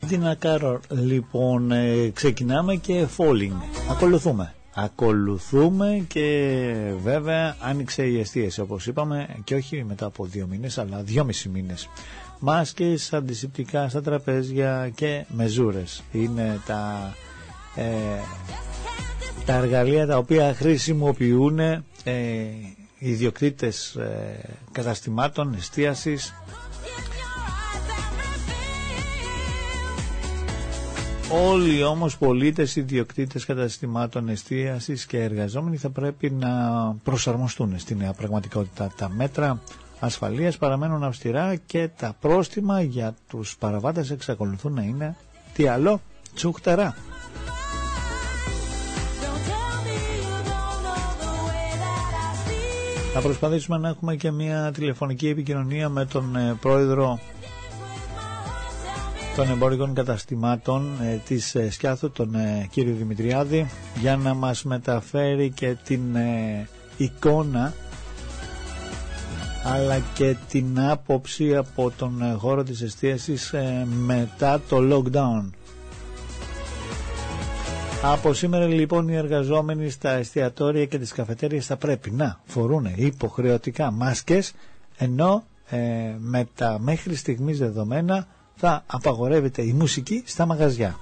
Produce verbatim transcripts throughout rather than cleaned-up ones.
Τίνα Κάρολ, λοιπόν, ε, ξεκινάμε και Falling. Ακολουθούμε. Ακολουθούμε και βέβαια άνοιξε η εστίαση, όπως είπαμε, και όχι μετά από δύο μήνες αλλά δυόμισι μήνες. Μάσκες, αντισηπτικά στα τραπέζια και μεζούρες είναι τα, ε, τα εργαλεία τα οποία χρησιμοποιούν ε, οι ιδιοκτήτες ε, καταστημάτων εστίασης. Όλοι όμως πολίτες, ιδιοκτήτες καταστημάτων εστίασης και εργαζόμενοι θα πρέπει να προσαρμοστούν στη νέα πραγματικότητα. Τα μέτρα ασφαλείας παραμένουν αυστηρά και τα πρόστιμα για τους παραβάτες εξακολουθούν να είναι, τι άλλο, τσουχτερά. Θα προσπαθήσουμε να έχουμε και μια τηλεφωνική επικοινωνία με τον ε, πρόεδρο των εμπορικών καταστημάτων ε, της ε, Σκιάθου, τον ε, κύριο Δημητριάδη, για να μας μεταφέρει και την ε, εικόνα αλλά και την άποψη από τον ε, χώρο της εστίασης ε, μετά το lockdown. Από σήμερα λοιπόν οι εργαζόμενοι στα εστιατόρια και τις καφετέριες θα πρέπει να φορούν υποχρεωτικά μάσκες, ενώ ε, με τα μέχρι στιγμής δεδομένα θα απαγορεύεται η μουσική στα μαγαζιά.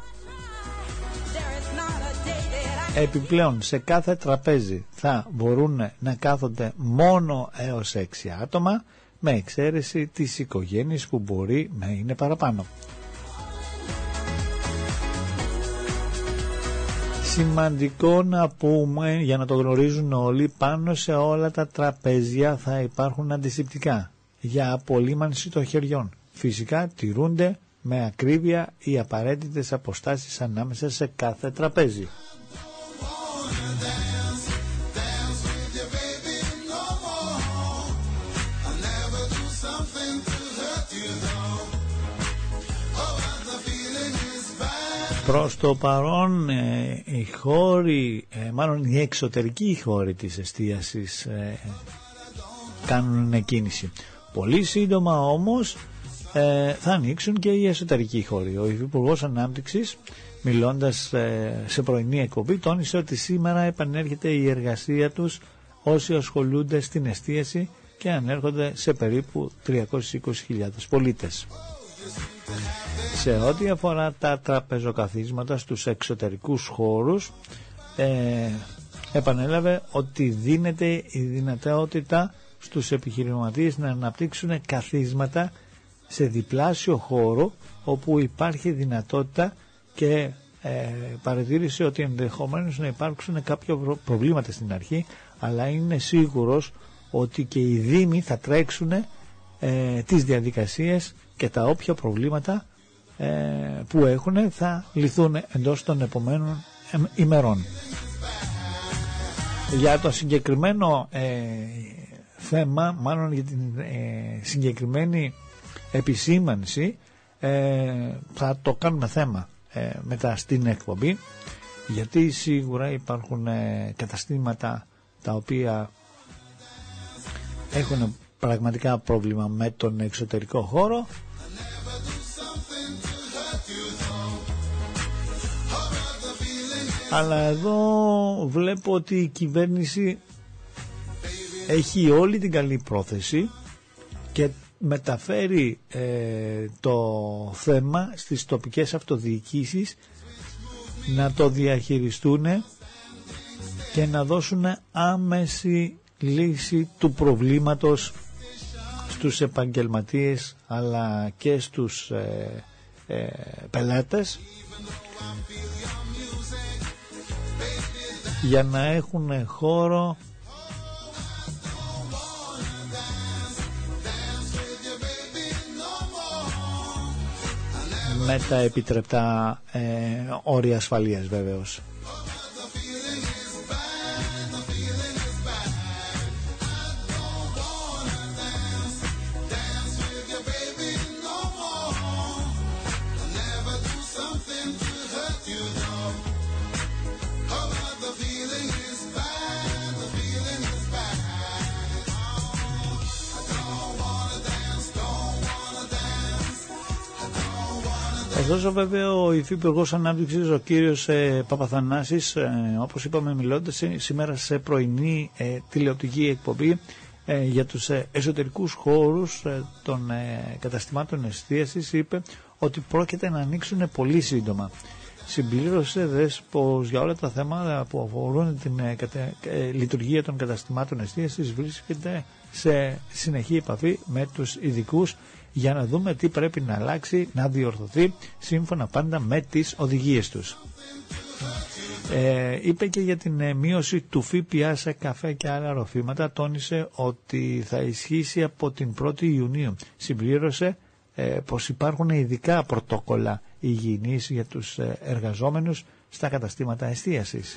Επιπλέον σε κάθε τραπέζι θα μπορούν να κάθονται μόνο έως έξι άτομα, με εξαίρεση τις οικογένειες που μπορεί να είναι παραπάνω. Σημαντικό να πούμε, για να το γνωρίζουν όλοι, πάνω σε όλα τα τραπέζια θα υπάρχουν αντισηπτικά για απολύμανση των χεριών. Φυσικά τηρούνται με ακρίβεια οι απαραίτητες αποστάσεις ανάμεσα σε κάθε τραπέζι. Προς το παρόν ε, οι χώροι, ε, μάλλον οι εξωτερικοί χώροι της εστίασης ε, κάνουν κίνηση. Πολύ σύντομα όμως ε, θα ανοίξουν και οι εσωτερικοί χώροι. Ο Υφυπουργός Ανάπτυξης, μιλώντας ε, σε πρωινή εκπομπή, τόνισε ότι σήμερα επανέρχεται η εργασία τους όσοι ασχολούνται στην εστίαση και ανέρχονται σε περίπου τριακόσιες είκοσι χιλιάδες πολίτες. Σε ό,τι αφορά τα τραπεζοκαθίσματα στους εξωτερικούς χώρους, ε, επανέλαβε ότι δίνεται η δυνατότητα στους επιχειρηματίες να αναπτύξουν καθίσματα σε διπλάσιο χώρο, όπου υπάρχει δυνατότητα, και ε, παρατήρησε ότι ενδεχομένως να υπάρξουν κάποια προβλήματα στην αρχή, αλλά είναι σίγουρος ότι και οι δήμοι θα τρέξουν ε, τις διαδικασίες και τα όποια προβλήματα ε, που έχουν θα λυθούν εντός των επομένων ε, ημερών. Για το συγκεκριμένο ε, θέμα, μάλλον για την ε, συγκεκριμένη επισήμανση, ε, θα το κάνουμε θέμα ε, μετά στην εκπομπή, γιατί σίγουρα υπάρχουν ε, καταστήματα τα οποία έχουν πραγματικά πρόβλημα με τον εξωτερικό χώρο. Αλλά εδώ βλέπω ότι η κυβέρνηση έχει όλη την καλή πρόθεση και μεταφέρει ε, το θέμα στις τοπικές αυτοδιοικήσεις να το διαχειριστούν και να δώσουν άμεση λύση του προβλήματος στους επαγγελματίες αλλά και στους ε, ε, πελάτες, για να έχουν χώρο με τα επιτρεπτά ε, όρια ασφαλείας βέβαιως. Ωστόσο βέβαια ο Υφυπουργός Ανάπτυξης ο κύριος ε, Παπαθανάσης ε, όπως είπαμε μιλώντας σήμερα σε πρωινή ε, τηλεοπτική εκπομπή ε, για τους ε, εσωτερικούς χώρους ε, των ε, καταστημάτων εστίασης είπε ότι πρόκειται να ανοίξουν πολύ σύντομα. Συμπλήρωσε δες πως για όλα τα θέματα που αφορούν την ε, κατε, ε, λειτουργία των καταστημάτων εστίασης βρίσκεται σε συνεχή επαφή με τους ειδικούς για να δούμε τι πρέπει να αλλάξει, να διορθωθεί σύμφωνα πάντα με τις οδηγίες τους. Ε, είπε και για την ε, μείωση του ΦΠΑ σε καφέ και άλλα ροφήματα, τόνισε ότι θα ισχύσει από την πρώτη Ιουνίου. Συμπλήρωσε ε, πως υπάρχουν ειδικά πρωτόκολλα υγιεινής για τους ε, εργαζόμενους στα καταστήματα εστίασης.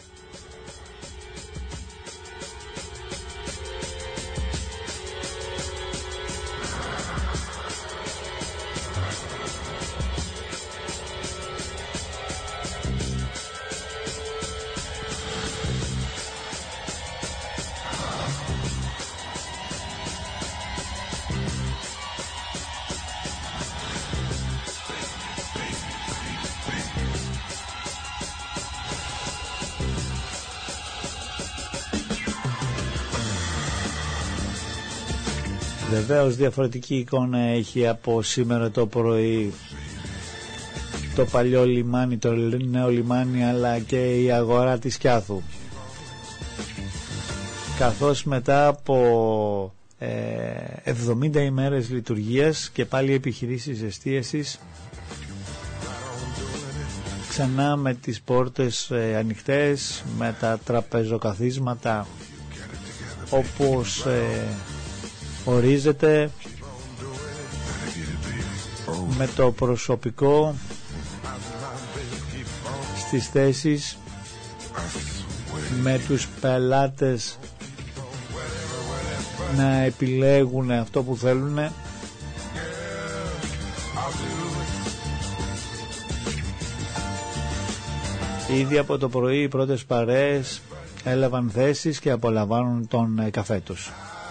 Βεβαίως διαφορετική εικόνα έχει από σήμερα το πρωί το παλιό λιμάνι, το νέο λιμάνι, αλλά και η αγορά της Κιάθου, καθώς μετά από ε, εβδομήντα ημέρες λειτουργίας και πάλι επιχειρήσεις εστίασης ξανά με τις πόρτες ε, ανοιχτές, με τα τραπεζοκαθίσματα όπως ε, ορίζεται, με το προσωπικό στις θέσεις, με τους πελάτες να επιλέγουν αυτό που θέλουν. Ήδη από το πρωί οι πρώτες παρέες έλαβαν θέσεις και απολαμβάνουν τον καφέ τους.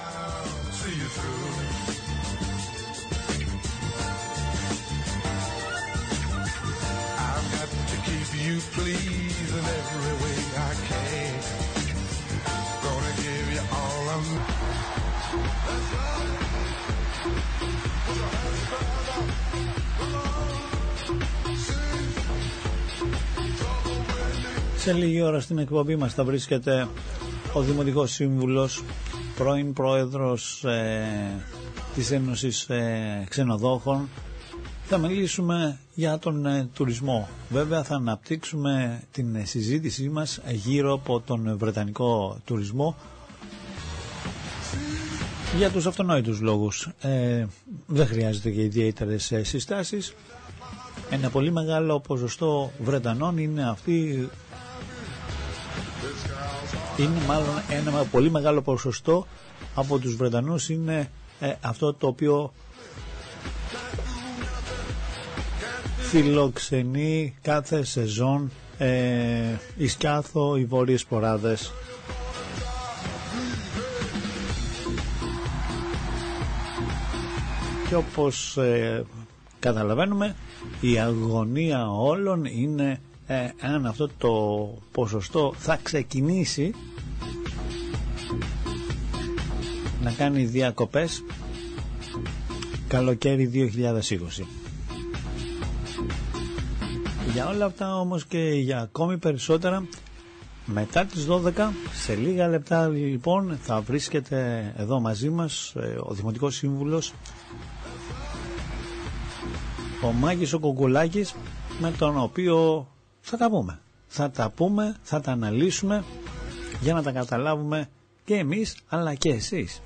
Σε λίγη ώρα στην εκπομπή μας θα βρίσκεται ο Δημοτικός Σύμβουλος, πρώην Πρόεδρος ε, της Ένωσης ε, Ξενοδόχων. Θα μιλήσουμε για τον ε, τουρισμό. Βέβαια θα αναπτύξουμε την ε, συζήτησή μας γύρω από τον βρετανικό τουρισμό για τους αυτονόητους λόγους. Ε, δεν χρειάζεται και ιδιαίτερες ε, συστάσεις. Ένα πολύ μεγάλο ποσοστό Βρετανών είναι αυτοί, είναι μάλλον ένα πολύ μεγάλο ποσοστό από τους Βρετανούς είναι ε, αυτό το οποίο φιλοξενεί κάθε σεζόν ε, η Σκιάθο, οι Βόρειες Ποράδες. Και όπως ε, καταλαβαίνουμε, η αγωνία όλων είναι ε, αν αυτό το ποσοστό θα ξεκινήσει να κάνει διακοπές καλοκαίρι δύο χιλιάδες είκοσι. Για όλα αυτά όμως και για ακόμη περισσότερα, μετά τις δώδεκα, σε λίγα λεπτά λοιπόν, θα βρίσκεται εδώ μαζί μας ο Δημοτικός Σύμβουλος, ο Μάκης ο Κουκουλάκης, με τον οποίο θα τα πούμε. Θα τα πούμε, θα τα αναλύσουμε για να τα καταλάβουμε και εμείς αλλά και εσείς.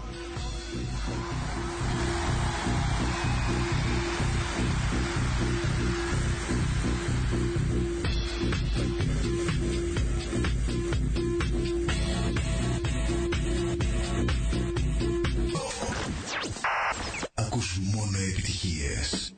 Ακούς μόνο επιτυχίες.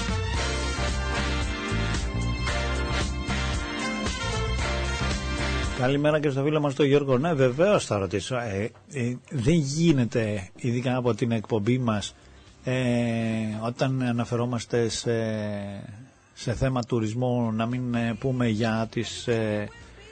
Καλημέρα και στο φίλο μας τον Γιώργο. Ναι, βεβαίως θα ρωτήσω. Ε, ε, δεν γίνεται, ειδικά από την εκπομπή μας, ε, όταν αναφερόμαστε σε, σε θέμα τουρισμού να μην πούμε για τις ε,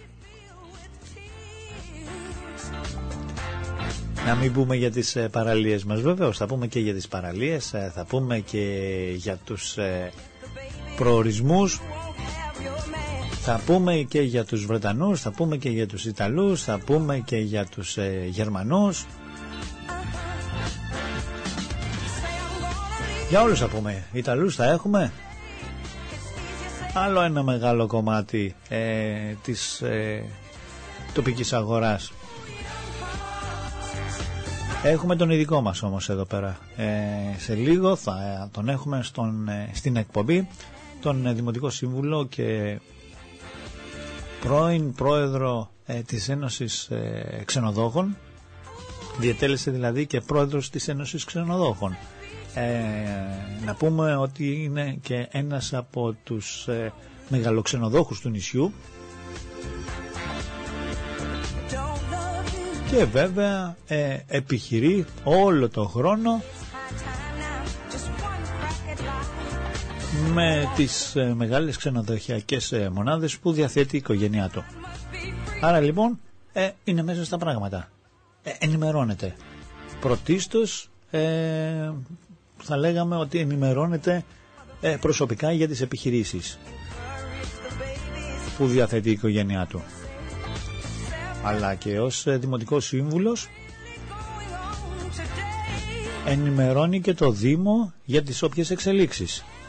να μην πούμε για τις ε, παραλίες μας. Βεβαίως θα πούμε και για τις παραλίες, ε, θα πούμε και για τους ε, προορισμούς, θα πούμε και για τους Βρετανούς, θα πούμε και για τους Ιταλούς, θα πούμε και για τους ε, Γερμανούς. Για όλους θα πούμε. Ιταλούς θα έχουμε. Άλλο ένα μεγάλο κομμάτι ε, της ε, τοπικής αγοράς. Έχουμε τον ειδικό μας όμως εδώ πέρα. Ε, σε λίγο θα τον έχουμε στον, ε, στην εκπομπή, τον ε, Δημοτικό Σύμβουλο και πρώην πρόεδρο ε, της Ένωσης ε, Ξενοδόχων. Διετέλεσε δηλαδή και πρόεδρος της Ένωσης Ξενοδόχων. Ε, να πούμε ότι είναι και ένας από τους ε, μεγαλοξενοδόχους του νησιού και βέβαια ε, επιχειρεί όλο το χρόνο με τις ε, μεγάλες ξενοδοχειακές ε, μονάδες που διαθέτει η οικογένειά του. Άρα λοιπόν ε, είναι μέσα στα πράγματα, ε, ενημερώνεται πρωτίστως, ε, θα λέγαμε ότι ενημερώνεται ε, προσωπικά για τις επιχειρήσεις που διαθέτει η οικογένειά του, αλλά και ως ε, Δημοτικός Σύμβουλος ενημερώνει και το Δήμο για τις όποιες εξελίξεις.